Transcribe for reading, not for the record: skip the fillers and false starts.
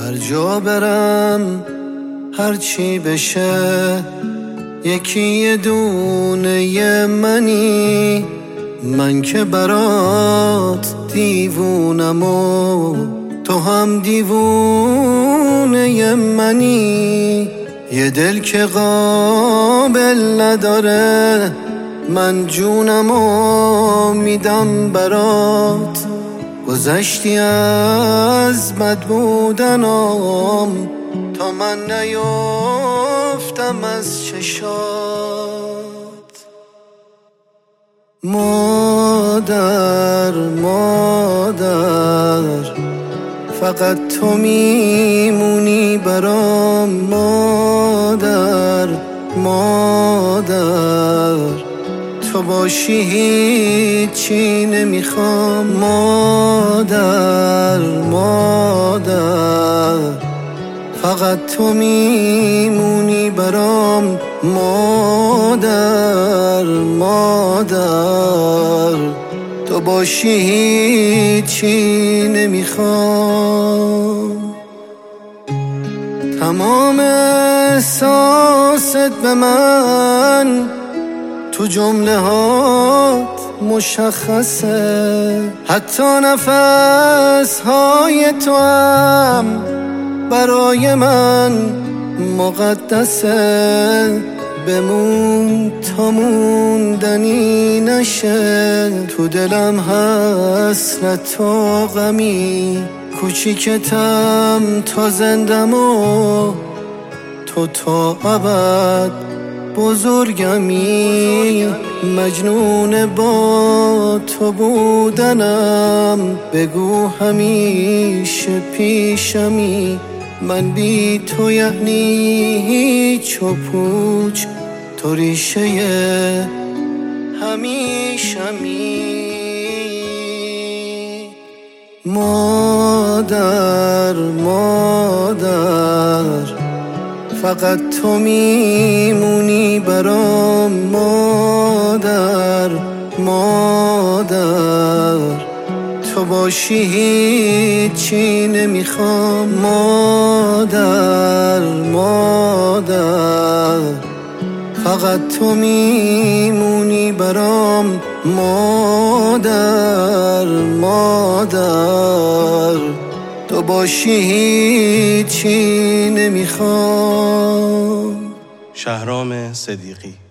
هر جا برم هر چی بشه یکی یه دونه منی، من که برات دیوونم و تو هم دیوونه منی. یه دل که قابل نداره من جونمو میدم برات، گذشتی از بد بودنم تا من نیفتم از چشات. مادر مادر فقط تو میمونی برام، مادر مادر تو باشی هیچی نمیخوام. مادر مادر فقط تو میمونی برام، مادر مادر تو باشی هیچی نمیخوام. تمام احساست به من تو جمله هات مشخصه، حتی نفس های تو هم برای من مقدسه. بمون تا موندنی نشه، تو دلم حسرت و غمی، کوچیکتم تا زندم و تو تا ابد بزرگمی. مجنون با تو بودنم، بگو همیشه پیشمی. من بی تو یعنی هیچ و پوچ، تو ریشه همیشمی. مادر مادر فقط تو میمونی برام، مادر مادر تو باشی هیچی نمیخوام. مادر مادر فقط تو میمونی برام، مادر مادر تو باشی هیچی نمیخوام. شهرام صدیقی.